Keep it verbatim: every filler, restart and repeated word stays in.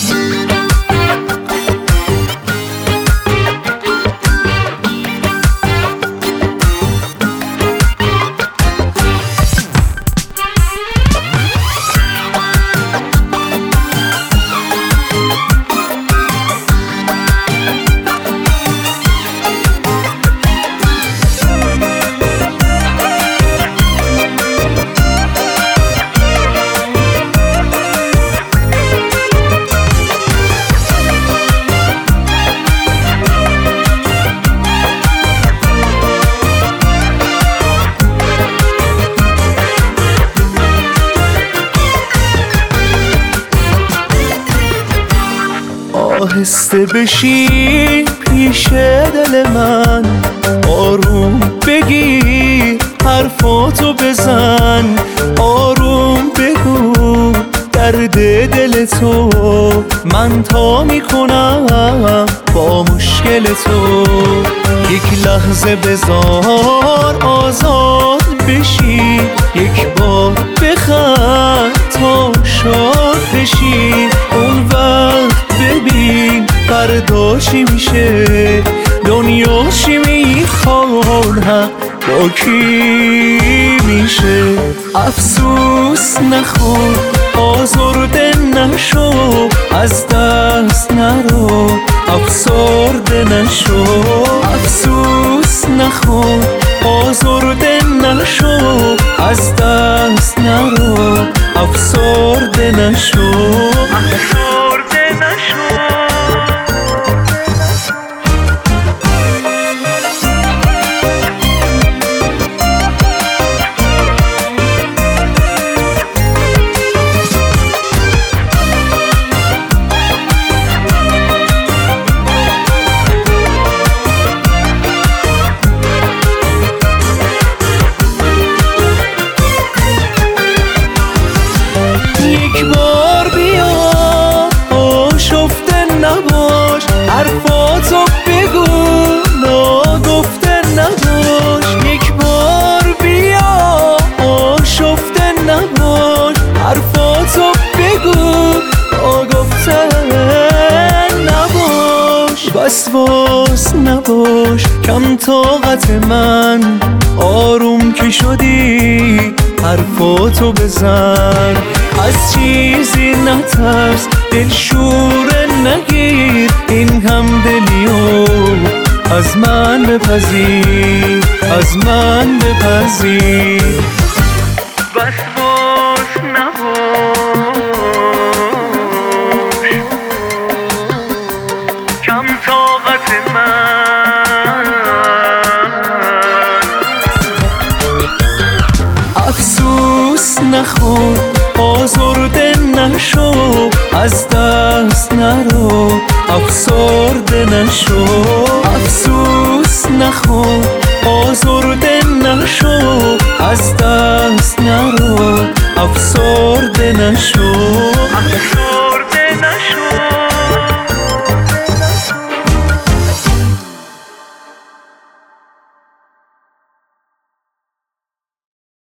آهسته بشین پیش دل من، آروم بگیر حرفاتو بزن، آروم بگو درد دل تو، من تا میکنم با مشکل تو. یک لحظه بذار آزاد بشی، یک بار بخند تا شاد بشی، اون وقت ببین فردا چی میشه، دنیا چی میخواد با کی میشه. افسوس نخور آزرده نشو، از دست نرو افسرده نشو. افسوس نخور آزرده نشو، از دست نرو افسرده نشو. افسرده نشو. یک بار بیا آشفته نباش، حرفاتو بگو ناگفته نباش. یک بار بیا آشفته نباش، حرفاتو بگو ناگفته نباش. وسواس نباش کم طاقت من، آروم که شدی حرفاتو بزن. از چیزی نترس دلشوره نگیر، این هم دلیو از من بپذیر، از من بپذیر. وسواس نباش کم طاقت من. افسوس نخور آزرده نشو، از دست نرو افسرده نشو. افسوس نخور آزرده نشو، از دست نرو افسرده نشو.